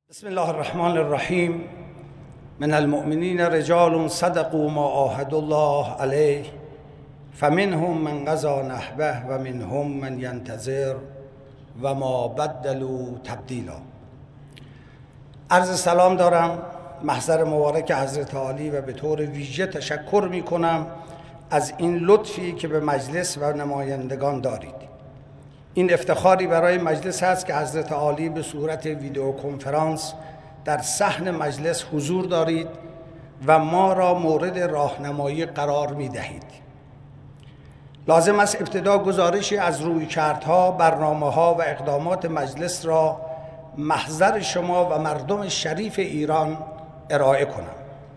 بسم الله الرحمن الرحیم. من المؤمنین رجال صدقوا ما عاهدوا الله علیه فمنهم من قضی نحبه و منهم من ینتظر و ما بدلوا تبدیلا. عرض سلام دارم محضر مبارک حضرت عالی و به طور ویژه تشکر می کنم از این لطفی که به مجلس و نمایندگان دارید. این افتخاری برای مجلس هست که حضرت عالی به صورت ویدیو کنفرانس در صحن مجلس حضور دارید و ما را مورد راهنمایی قرار می دهید. لازم است ابتدا گزارشی از رویکردها، برنامه‌ها و اقدامات مجلس را محضر شما و مردم شریف ایران ارائه کنم.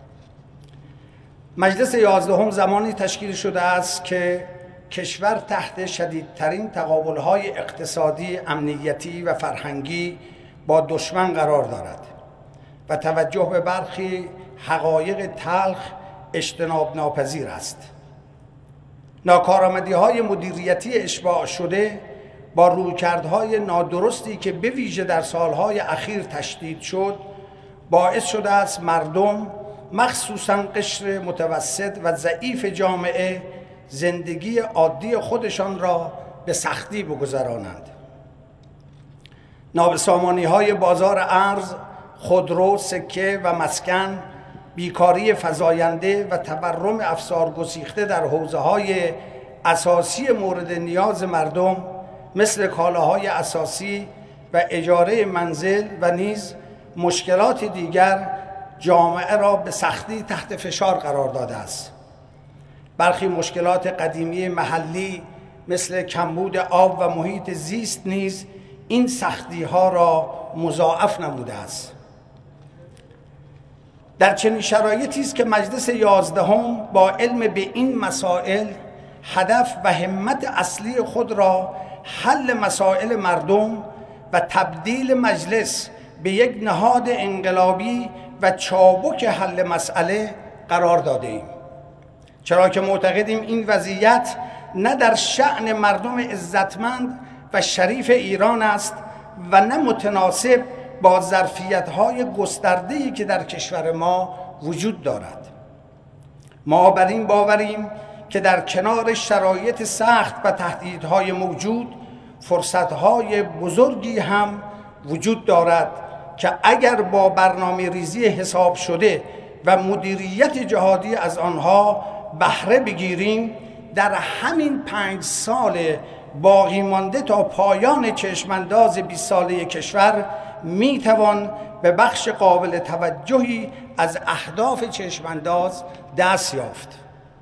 مجلس 11 زمانی تشکیل شده است که کشور تحت شدیدترین تقابل‌های اقتصادی، امنیتی و فرهنگی با دشمن قرار دارد و توجه به برخی حقایق تلخ اجتناب ناپذیر است. ناکارآمدی‌های مدیریتی اشباع شده با رویکردهای نادرستی که به ویژه در سالهای اخیر تشدید شد، باعث شده است مردم، مخصوصاً قشر متوسط و ضعیف جامعه، زندگی عادی خودشان را به سختی بگذرانند. نابسامانی‌های بازار ارز، خودرو، سکه و مسکن، بیکاری فزاینده و تورم افسارگسیخته در حوزه‌های اساسی مورد نیاز مردم مثل کالاهای اساسی و اجاره منزل و نیز مشکلات دیگر جامعه را به سختی تحت فشار قرار داده است. برخی مشکلات قدیمی محلی مثل کمبود آب و محیط زیست نیز این سختی‌ها را مضاعف نموده است. در چنین شرایطی است که مجلس 11 با علم به این مسائل هدف و همت اصلی خود را حل مسائل مردم و تبدیل مجلس به یک نهاد انقلابی و چابک حل مسئله قرار داده ایم، چرا که معتقدیم این وضعیت نه در شأن مردم عزتمند و شریف ایران است و نه متناسب با ظرفیت‌های گسترده‌ای که در کشور ما وجود دارد. ما بر این باوریم که در کنار شرایط سخت و تهدیدهای موجود، فرصت‌های بزرگی هم وجود دارد که اگر با برنامه‌ریزی حساب شده و مدیریت جهادی از آنها بهره بگیریم، در همین 5 سال باقی مانده تا پایان چشمانداز 20 ساله کشور میتوان به بخش قابل توجهی از اهداف چشمانداز دست یافت.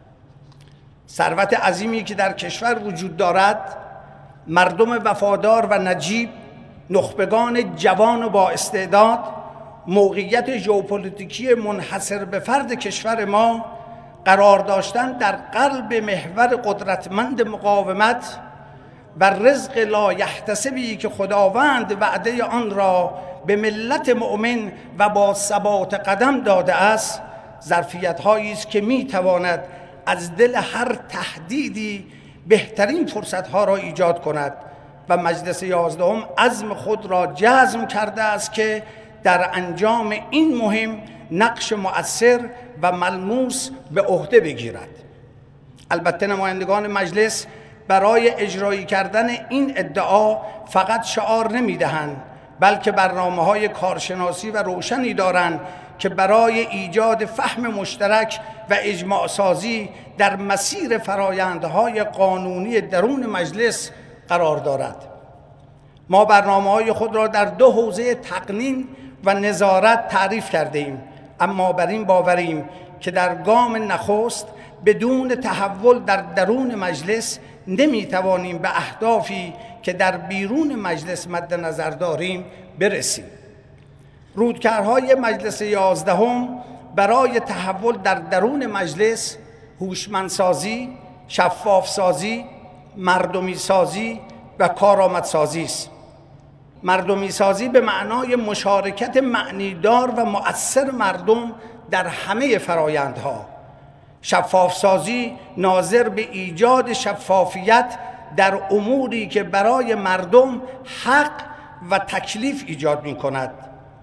ثروت عظیمی که در کشور وجود دارد، مردم وفادار و نجیب، نخبگان جوان و با استعداد، موقعیت ژئوپلیتیکی منحصر به فرد کشور ما، قرار داشتن در قلب محور قدرتمند مقاومت و رزق لایحتسبی که خداوند وعده آن را به ملت مؤمن و با ثبات قدم داده است، ظرفیت‌هایی است که می‌تواند از دل هر تهدیدی بهترین فرصت‌ها را ایجاد کند و مجلس 11 عزم خود را جزم کرده است که در انجام این مهم نقش مؤثر و ملموس به عهده بگیرد. البته نمایندگان مجلس برای اجرایی کردن این ادعا فقط شعار نمیدهند، بلکه برنامه‌های کارشناسی و روشنی دارند که برای ایجاد فهم مشترک و اجماع سازی در مسیر فرایندهای قانونی درون مجلس قرار دارد. ما برنامه‌های خود را در 2 حوزه تقنین و نظارت تعریف کرده ایم، اما بر این باوریم که در گام نخست بدون تحول در درون مجلس نمیتوانیم به اهدافی که در بیرون مجلس مد نظر داریم برسیم. رویکردهای مجلس 11 برای تحول در درون مجلس هوشمندسازی، شفافسازی، مردمی سازی و کارآمدسازی است. مردمی سازی به معنای مشارکت معنیدار و مؤثر مردم در همه فرایندها. شفاف سازی ناظر به ایجاد شفافیت در اموری که برای مردم حق و تکلیف ایجاد می کند.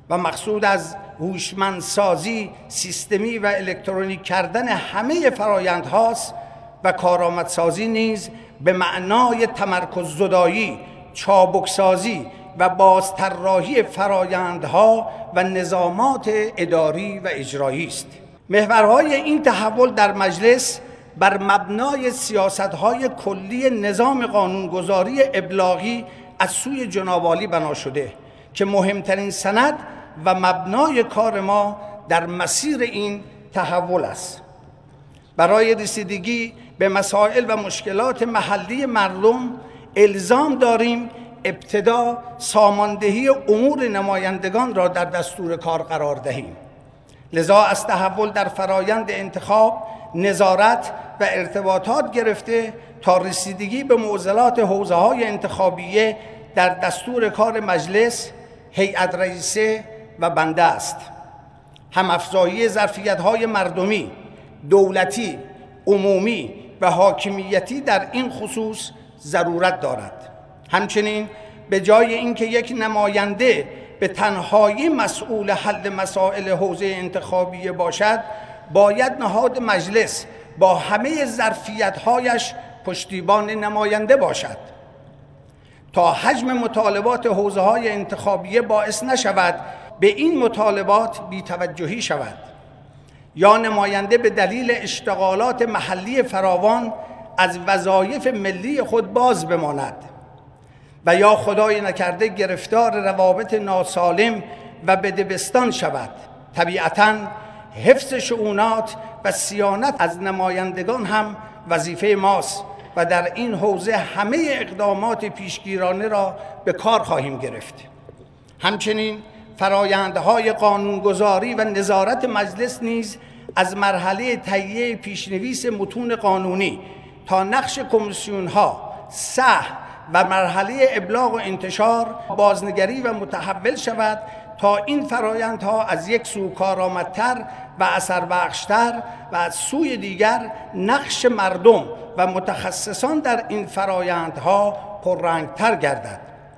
و مقصود از هوشمندسازی سیستمی و الکترونیک کردن همه فرایندهاست و کارآمدسازی نیز به معنای تمرکز زدایی، چابکسازی و بازطراحی فرایندها و نظامات اداری و اجرایی است. محورهای این تحول در مجلس بر مبنای سیاست‌های کلی نظام قانونگذاری ابلاغی از سوی جناب عالی بنا شده که مهمترین سند و مبنای کار ما در مسیر این تحول است. برای رسیدگی به مسائل و مشکلات محلی مردم الزام داریم ابتدا ساماندهی امور نمایندگان را در دستور کار قرار دهیم. لذا از تحول در فرایند انتخاب، نظارت و ارتباطات گرفته تا رسیدگی به معضلات حوزه‌های انتخابیه در دستور کار مجلس، هیئت رئیسه و بنده است. هم افزایی ظرفیت‌های مردمی، دولتی، عمومی و حاکمیتی در این خصوص ضرورت دارد. همچنین به جای اینکه یک نماینده به تنهایی مسئول حل مسائل حوزه انتخابیه باشد، باید نهاد مجلس با همه ظرفیت‌هایش پشتیبان نماینده باشد تا حجم مطالبات حوزه‌های انتخابیه باعث نشود به این مطالبات بی‌توجهی شود یا نماینده به دلیل اشتغالات محلی فراوان از وظایف ملی خود باز بماند و یا خدای نکرده گرفتار روابط ناسالم و بدبستان شود. طبیعتاً حفظ شؤونات و صیانت از نمایندگان هم وظیفه ماست و در این حوزه همه اقدامات پیشگیرانه را به کار خواهیم گرفت. همچنین فرایندهای قانونگذاری و نظارت مجلس نیز از مرحله تهیه پیشنویس متون قانونی تا نقش کمیسیون‌ها، صحح و مرحله ابلاغ و انتشار بازنگری و متحول شود تا این فرایندها از یک سو کارآمدتر و اثربخشتر و از سوی دیگر نقش مردم و متخصصان در این فرایندها پررنگتر گردد.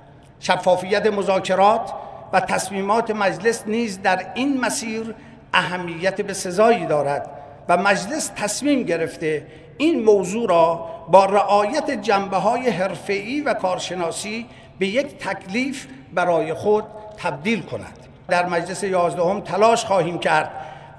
شفافیت مذاکرات و تصمیمات مجلس نیز در این مسیر اهمیت بسزایی دارد و مجلس تصمیم گرفته این موضوع را با رعایت جنبه‌های حرفه‌ای و کارشناسی به یک تکلیف برای خود تبدیل کند. در مجلس 11 تلاش خواهیم کرد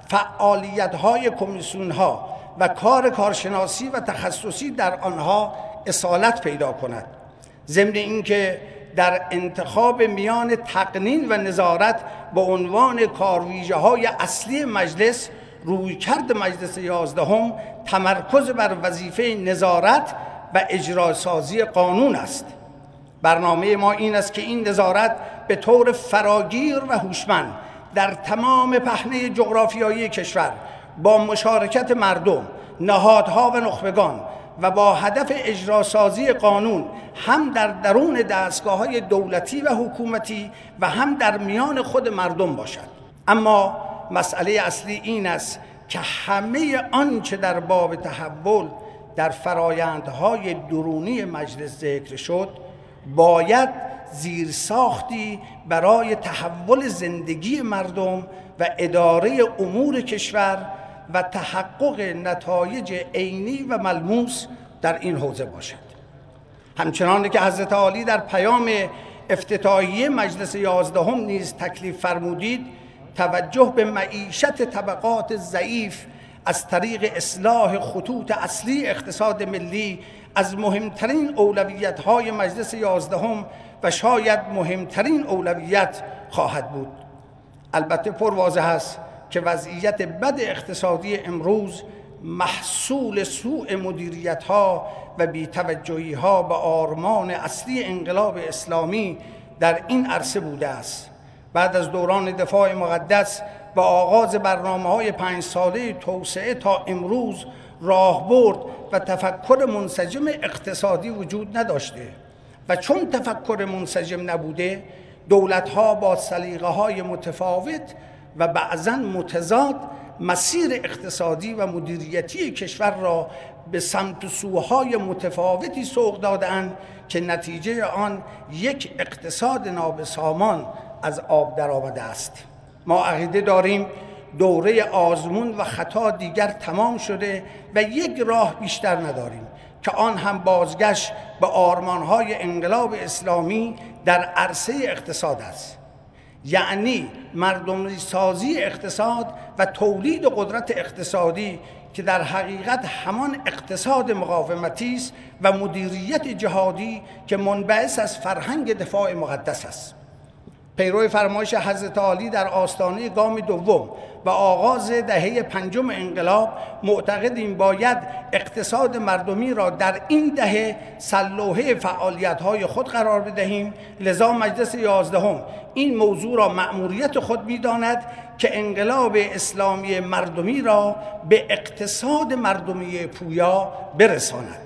فعالیت‌های کمیسیون‌ها و کار کارشناسی و تخصصی در آنها اصالت پیدا کند. ضمن اینکه در انتخاب میان تقنین و نظارت به عنوان کارویژه‌های اصلی مجلس، رویکرد مجلس 11 تمرکز بر وظیفه نظارت و اجراسازی قانون است. برنامه ما این است که این نظارت به طور فراگیر و هوشمند در تمام پهنه جغرافیایی کشور با مشارکت مردم، نهادها و نخبگان و با هدف اجراسازی قانون هم در درون دستگاه‌های دولتی و حکومتی و هم در میان خود مردم باشد. اما مسئله اصلی این است که همه آنچه در باب تحول در فرایندهای درونی مجلس ذکر شد باید زیرساختی برای تحول زندگی مردم و اداره امور کشور و تحقق نتایج عینی و ملموس در این حوزه باشد. همچنان که حضرت عالی در پیام افتتاحیه مجلس 11 نیز تکلیف فرمودید، توجه به معیشت طبقات ضعیف از طریق اصلاح خطوط اصلی اقتصاد ملی از مهمترین اولویت‌های مجلس 11 و شاید مهمترین اولویت خواهد بود. البته پرواضح است که وضعیت بد اقتصادی امروز محصول سوء مدیریت‌ها و بی‌توجهی‌ها به آرمان اصلی انقلاب اسلامی در این عرصه بوده است. بعد از دوران دفاع مقدس و آغاز برنامه‌های 5 ساله توسعه تا امروز راهبرد و تفکر منسجم اقتصادی وجود نداشته و چون تفکر منسجم نبوده، دولت‌ها با سلیقه‌های متفاوت و بعضاً متضاد مسیر اقتصادی و مدیریتی کشور را به سمت و سوهای متفاوتی سوق دادند که نتیجه آن یک اقتصاد نابسامان از آب در آمده است. ما عقیده داریم دوره آزمون و خطا دیگر تمام شده و یک راه بیشتر نداریم که آن هم بازگشت به آرمانهای انقلاب اسلامی در عرصه اقتصاد است، یعنی مردمی سازی اقتصاد و تولید قدرت اقتصادی که در حقیقت همان اقتصاد مقاومتی است و مدیریت جهادی که منبعث از فرهنگ دفاع مقدس است. پیرو فرمایش حضرت عالی در آستانه گام دوم و آغاز دهه پنجم انقلاب معتقدیم باید اقتصاد مردمی را در این دهه سلوحه فعالیت‌های خود قرار بدهیم. لذا مجلس 11 این موضوع را مأموریت خود می‌داند که انقلاب اسلامی مردمی را به اقتصاد مردمی پویا برساند.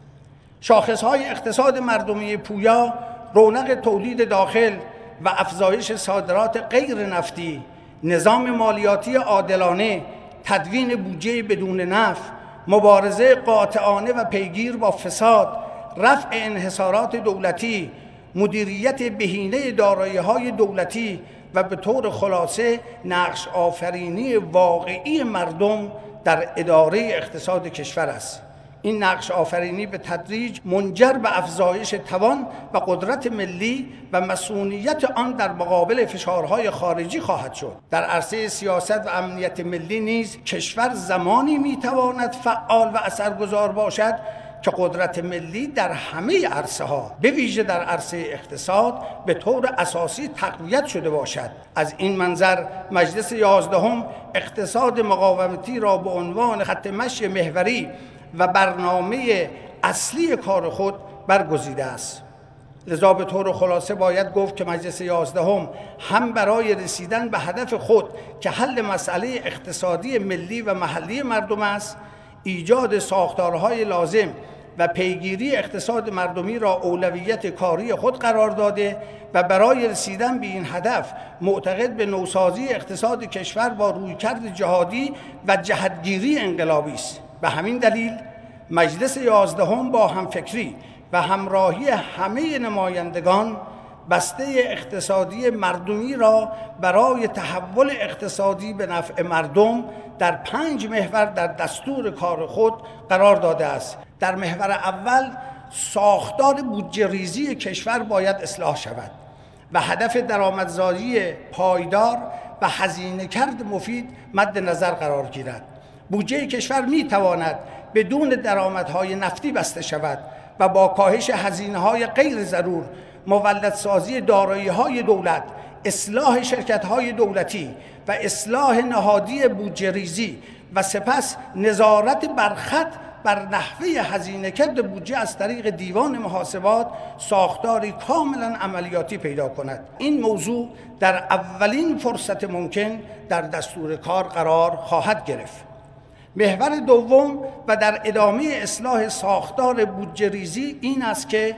شاخص‌های اقتصاد مردمی پویا رونق تولید داخل و افزایش صادرات غیر نفتی، نظام مالیاتی عادلانه، تدوین بودجه بدون نفع، مبارزه قاطعانه و پیگیر با فساد، رفع انحصارات دولتی، مدیریت بهینه دارایی‌های دولتی و به طور خلاصه نقش آفرینی واقعی مردم در اداره اقتصاد کشور است. این نقش آفرینی به تدریج منجر به افزایش توان و قدرت ملی و مسئولیت آن در مقابل فشارهای خارجی خواهد شد. در عرصه سیاست و امنیت ملی نیز کشور زمانی میتواند فعال و اثرگذار باشد که قدرت ملی در همه عرصه ها به ویژه در عرصه اقتصاد به طور اساسی تقویت شده باشد. از این منظر مجلس 11 اقتصاد مقاومتی را به عنوان خط مشی محوری و برنامه اصلی کار خود برگزیده است. لذا به طور خلاصه باید گفت که مجلس 11 هم برای رسیدن به هدف خود که حل مسئله اقتصادی ملی و محلی مردم است، ایجاد ساختارهای لازم و پیگیری اقتصاد مردمی را اولویت کاری خود قرار داده و برای رسیدن به این هدف معتقد به نوسازی اقتصاد کشور با رویکرد جهادی و جهتگیری انقلابی است. به همین دلیل مجلس 11 با همفکری و همراهی همه نمایندگان بسته اقتصادی مردمی را برای تحول اقتصادی به نفع مردم در 5 محور در دستور کار خود قرار داده است. در محور اول ساختار بودجه ریزی کشور باید اصلاح شود و هدف درآمدزایی پایدار و هزینه کرد مفید مد نظر قرار گیرد. بودجه کشور می تواند بدون درآمدهای نفتی بسته شود و با کاهش هزینه‌های غیر ضرور، مولدسازی دارایی‌های دولت، اصلاح شرکت‌های دولتی و اصلاح نهادی بودجه ریزی و سپس نظارت برخط بر نحوه هزینه کرد بودجه از طریق دیوان محاسبات ساختاری کاملا عملیاتی پیدا کند. این موضوع در اولین فرصت ممکن در دستور کار قرار خواهد گرفت. محور دوم و در ادامه اصلاح ساختار بودجه ریزی این است که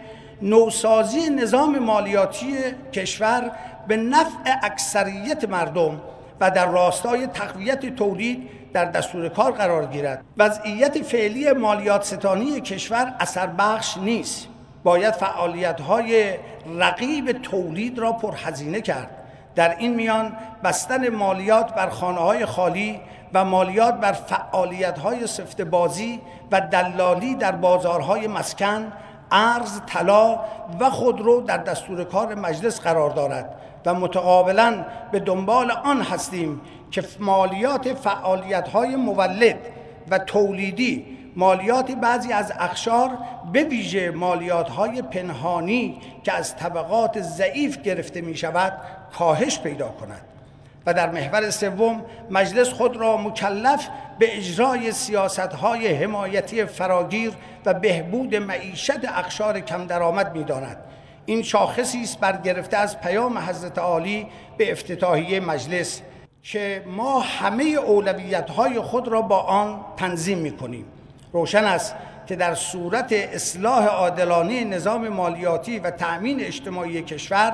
نوسازی نظام مالیاتی کشور به نفع اکثریت مردم و در راستای تقویت تولید در دستور کار قرار گیرد. وضعیت فعلی مالیات ستانی کشور اثر بخش نیست. باید فعالیت‌های رقیب تولید را پرهزینه کرد. در این میان بستن مالیات بر خانه‌های خالی و مالیات بر فعالیت‌های سفته بازی و دلالی در بازارهای مسکن، ارز، طلا و خودرو در دستور کار مجلس قرار دارد و متقابلاً به دنبال آن هستیم که مالیات فعالیت‌های مولد و تولیدی، مالیات بعضی از اقشار به ویژه مالیات‌های پنهانی که از طبقات ضعیف گرفته می‌شود کاهش پیدا کند. و در محور سوم مجلس خود را مکلف به اجرای سیاست‌های حمایتی فراگیر و بهبود معیشت اقشار کم درآمد می‌داند. این شاخصی است برگرفته از پیام حضرت عالی به افتتاحیه مجلس که ما همه اولویت‌های خود را با آن تنظیم می‌کنیم. روشن است که در صورت اصلاح عادلانه نظام مالیاتی و تأمین اجتماعی کشور،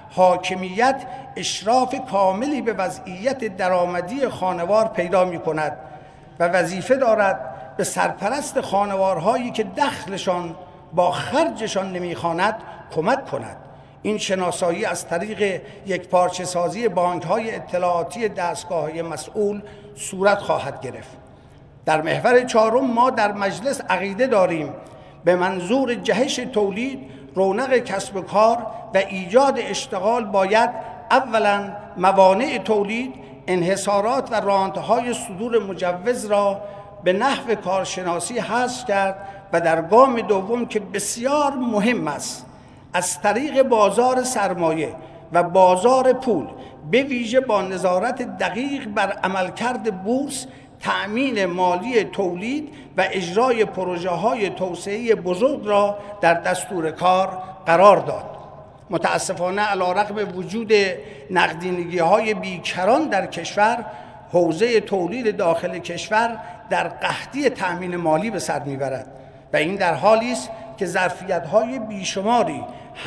حاکمیت اشراف کاملی به وضعیت درآمدی خانوار پیدا می‌کند و وظیفه دارد به سرپرست خانوارهایی که دخلشان با خرجشان نمی‌خواند کمک کند. این شناسایی از طریق یک پارچه سازی بانک‌های اطلاعاتی دستگاه‌های مسئول صورت خواهد گرفت. در محور چهارم ما در مجلس عقیده داریم به منظور جهش تولید، رونق کسب و کار و ایجاد اشتغال باید اولا موانع تولید، انحصارات و رانت‌های صدور مجوز را به نحو کارشناسی حذف کرد و در گام دوم که بسیار مهم است از طریق بازار سرمایه و بازار پول به ویژه با نظارت دقیق بر عملکرد بورس تأمین مالی تولید و اجرای پروژه‌های توسعه بزرگ را در دستور کار قرار داد. متاسفانه علیرغم وجود نقدینگی‌های بیکران در کشور، حوزه تولید داخل کشور در قحطی تأمین مالی به سر میبرد و این در حالی است که ظرفیت‌های بیشماری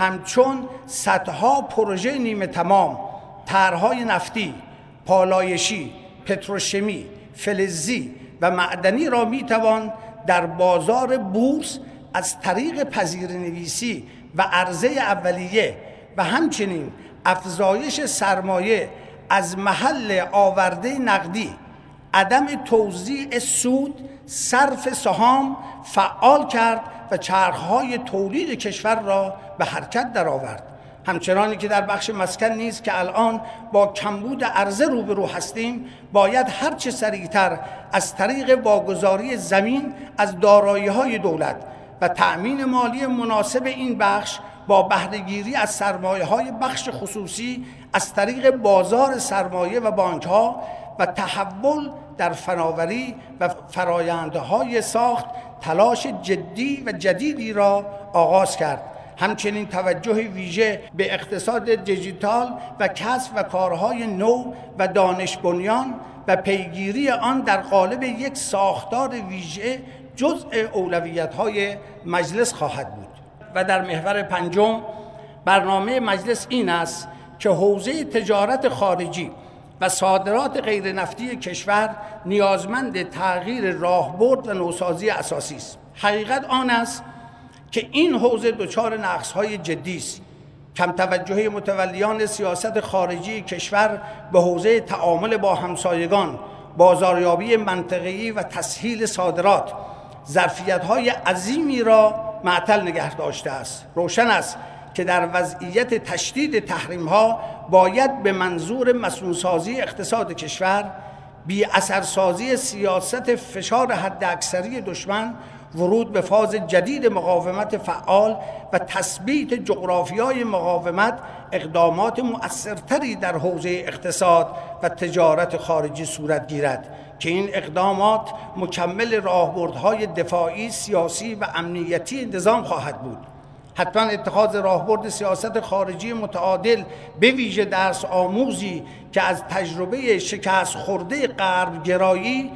همچون صدها پروژه نیمه تمام، طرح‌های نفتی، پالایشی، پتروشیمی، فلزی و معدنی را میتوان در بازار بورس از طریق پذیرنویسی و عرضه اولیه و همچنین افزایش سرمایه از محل آورده نقدی، عدم توزیع سود، صرف سهام فعال کرد و چرخهای تولید کشور را به حرکت درآورد. همچنانی که در بخش مسکن نیز که الان با کمبود عرضه روبرو هستیم، باید هرچه سریعتر از طریق واگذاری زمین از دارایی‌های دولت و تأمین مالی مناسب این بخش با بهره‌گیری از سرمایه‌های بخش خصوصی از طریق بازار سرمایه و بانک‌ها و تحول در فناوری و فرآیندهای ساخت تلاش جدی و جدیدی را آغاز کرد. همچنین توجه ویژه به اقتصاد دیجیتال و کسب و کارهای نو و دانش بنیان و پیگیری آن در قالب یک ساختار ویژه جزء اولویت‌های مجلس خواهد بود. و در محور پنجم برنامه مجلس این است که حوزه تجارت خارجی و صادرات غیر نفتی کشور نیازمند تغییر راهبرد و نوسازی اساسی است. حقیقت آن است که این حوزه دچار نقص‌های جدی است. کم توجهی متولیان سیاست خارجی کشور به حوزه تعامل با همسایگان، بازاریابی منطقه‌ای و تسهیل صادرات ظرفیت‌های عظیمی را معطل نگه داشته است. روشن است که در وضعیت تشدید تحریم‌ها باید به منظور مسئول‌سازی اقتصاد کشور، بی اثرسازی سیاست فشار حداکثری دشمن، ورود به فاز جدید مقاومت فعال و تثبیت جغرافیای مقاومت اقدامات مؤثرتری در حوزه اقتصاد و تجارت خارجی صورت گیرد که این اقدامات مکمل راهبردهای دفاعی، سیاسی و امنیتی نظام خواهد بود. حتما اتخاذ راهبرد سیاست خارجی متعادل به ویژه درس آموزی که از تجربه شکست خورده غرب گرایی،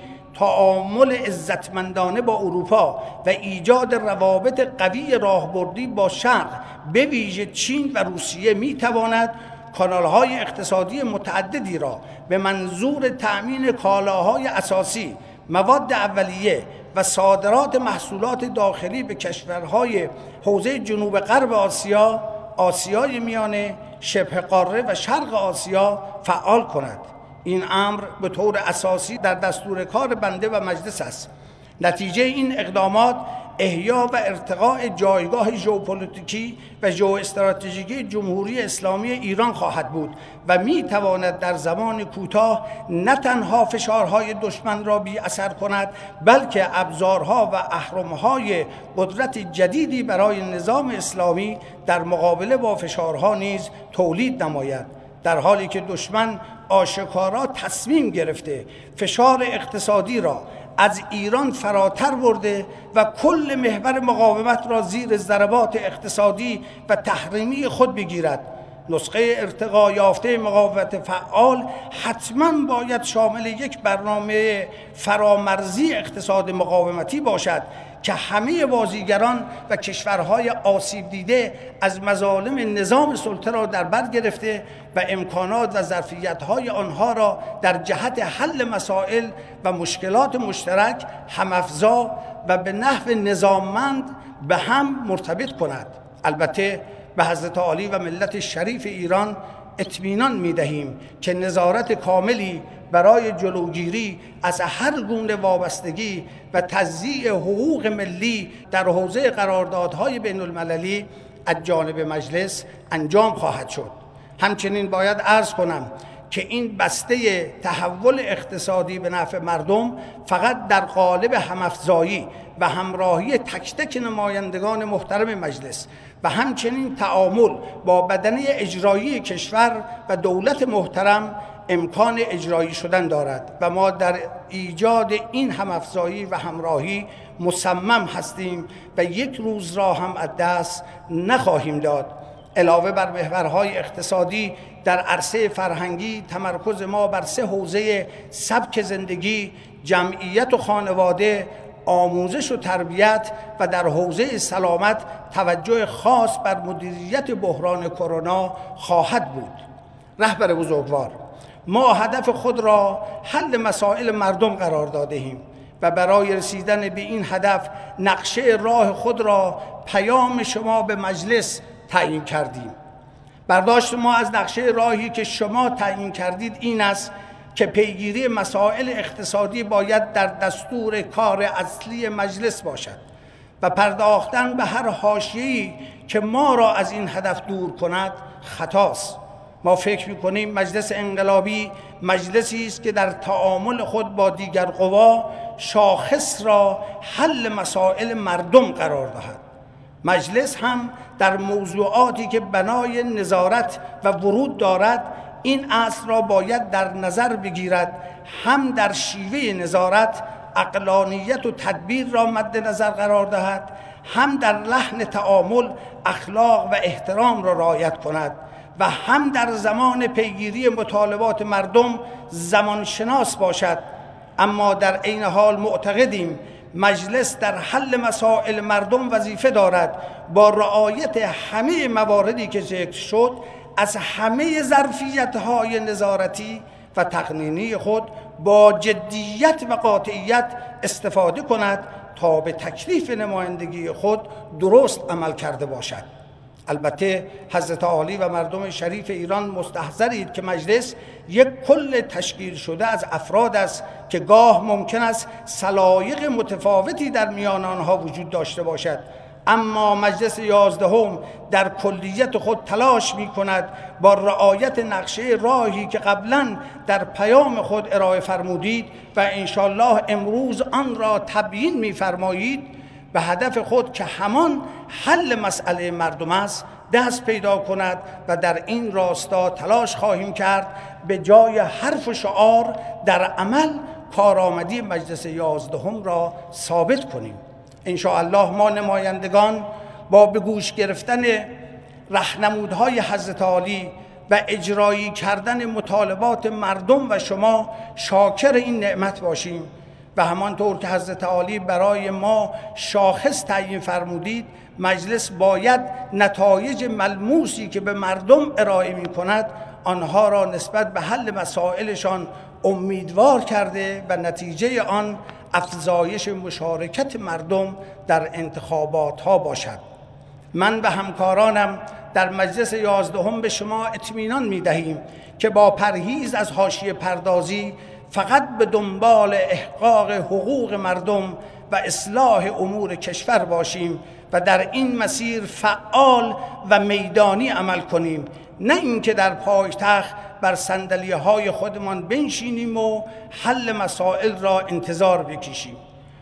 تعامل عزتمندانه با اروپا و ایجاد روابط قوی راهبردی با شرق به ویژه چین و روسیه میتواند کانال‌های اقتصادی متعددی را به منظور تأمین کالاهای اساسی، مواد اولیه و صادرات محصولات داخلی به کشورهای حوزه جنوب غرب آسیا، آسیای میانه، شبه قاره و شرق آسیا فعال کند. این امر به طور اساسی در دستور کار بنده و مجلس است. نتیجه این اقدامات احیا و ارتقاء جایگاه ژئوپلیتیکی و ژئواستراتژیکی جمهوری اسلامی ایران خواهد بود و می تواند در زمان کوتاه نه تنها فشارهای دشمن را بی اثر کند، بلکه ابزارها و اهرم‌های قدرت جدیدی برای نظام اسلامی در مقابله با فشارها نیز تولید نماید. در حالی که دشمن آشکارا تصمیم گرفته فشار اقتصادی را از ایران فراتر برده و کل محور مقاومت را زیر ضربات اقتصادی و تحریمی خود بگیرد، نسخه ارتقا یافته مقاومت فعال حتما باید شامل یک برنامه فرامرزی اقتصاد مقاومتی باشد که همه بازیگران و کشورهای آسیب دیده از مظالم نظام سلطه را در بر گرفته و امکانات و ظرفیت‌های آنها را در جهت حل مسائل و مشکلات مشترک هم‌افزا و به نحو نظاممند به هم مرتبط کند. البته به حضرت عالی و ملت شریف ایران اطمینان می‌دهیم که نظارت کاملی برای جلوگیری از هر گونه وابستگی و تضییع حقوق ملی در حوزه قراردادهای بین المللی از جانب مجلس انجام خواهد شد. همچنین باید عرض کنم که این بسته تحول اقتصادی به نفع مردم فقط در قالب همافزایی و همراهی تک تک نمایندگان محترم مجلس و همچنین تعامل با بدنه اجرایی کشور و دولت محترم امکان اجرایی شدن دارد و ما در ایجاد این همافزایی و همراهی مصمم هستیم و یک روز را هم از دست نخواهیم داد. علاوه بر محورهای اقتصادی در عرصه فرهنگی تمرکز ما بر 3 حوزه سبک زندگی، جمعیت و خانواده، آموزش و تربیت و در حوزه سلامت توجه خاص بر مدیریت بحران کرونا خواهد بود. رهبر بزرگوار، ما هدف خود را حل مسائل مردم قرار داده‌ایم و برای رسیدن به این هدف نقشه راه خود را پیام شما به مجلس تعیین کردیم. برداشت ما از نقشه راهی که شما تعیین کردید این است که پیگیری مسائل اقتصادی باید در دستور کار اصلی مجلس باشد و پرداختن به هر حاشیه‌ای که ما را از این هدف دور کند خطاست. ما فکر می‌کنیم مجلس انقلابی مجلسی است که در تعامل خود با دیگر قوا شاخص را حل مسائل مردم قرار دهد. مجلس هم در موضوعاتی که بنای نظارت و ورود دارد این اصل را باید در نظر بگیرد، هم در شیوه نظارت عقلانیت و تدبیر را مد نظر قرار دهد، هم در لحن تعامل اخلاق و احترام را رعایت کند و هم در زمان پیگیری مطالبات مردم زمانشناس باشد. اما در عین حال معتقدیم مجلس در حل مسائل مردم وظیفه دارد با رعایت همه مواردی که ذکر شد از همه ظرفیت‌های نظارتی و تقنینی خود با جدیت و قاطعیت استفاده کند تا به تکلیف نمایندگی خود درست عمل کرده باشد. البته حضرت عالی و مردم شریف ایران مستحضرید که مجلس یک کل تشکیل شده از افراد است که گاه ممکن است سلایق متفاوتی در میان آنها وجود داشته باشد، اما مجلس 11 در کلیت خود تلاش می کند با رعایت نقشه راهی که قبلا در پیام خود ارائه فرمودید و انشالله امروز آن را تبیین می فرمایید به هدف خود که همان حل مسئله مردم است دست پیدا کند و در این راستا تلاش خواهیم کرد به جای حرف و شعار در عمل کارآمدی مجلس 11 را ثابت کنیم. انشاءالله ما نمایندگان با به گوش گرفتن راهنمودهای حضرت عالی و اجرایی کردن مطالبات مردم و شما شاکر این نعمت باشیم و همانطور که حضرت عالی برای ما شاخص تعیین فرمودید مجلس باید نتایج ملموسی که به مردم ارائه می کند آنها را نسبت به حل مسائلشان امیدوار کرده و نتیجه آن افزایش مشارکت مردم در انتخابات ها باشد. من و همکارانم در مجلس 11 به شما اطمینان می دهیم که با پرهیز از حاشیه پردازی فقط به دنبال احقاق حقوق مردم و اصلاح امور کشور باشیم و در این مسیر فعال و میدانی عمل کنیم، نه اینکه در پایتخت بر صندلی‌های خودمان بنشینیم و حل مسائل را انتظار بکشیم.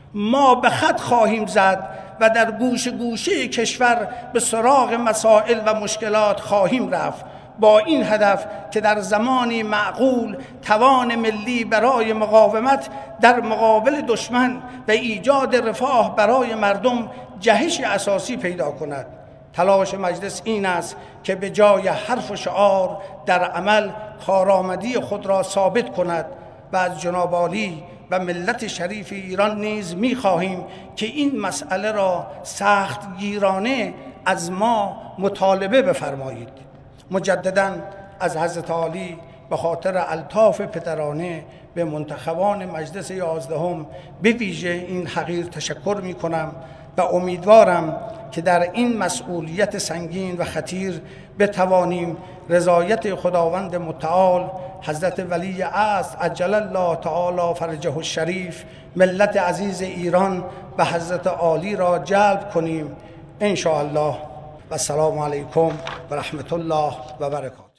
ما به خط خواهیم زد و در گوشه گوشه کشور به سراغ مسائل و مشکلات خواهیم رفت با این هدف که در زمانی معقول توان ملی برای مقاومت در مقابل دشمن و ایجاد رفاه برای مردم جهش اساسی پیدا کند. تلاش مجلس این است که به جای حرف و شعار در عمل کارآمدی خود را ثابت کند و از جناب عالی و ملت شریف ایران نیز می‌خواهیم که این مسئله را سخت گیرانه از ما مطالبه بفرمایید. مجدداً از حضرت عالی به خاطر الطاف پدرانه به منتخبان مجلس 11 به ویژه این حقیر تشکر می کنم و امیدوارم که در این مسئولیت سنگین و خطیر بتوانیم رضایت خداوند متعال، حضرت ولی عصر عجل الله تعالی فرجه الشریف، ملت عزیز ایران و حضرت عالی را جلب کنیم ان شاء الله. و السلام علیکم و رحمت الله و برکاته.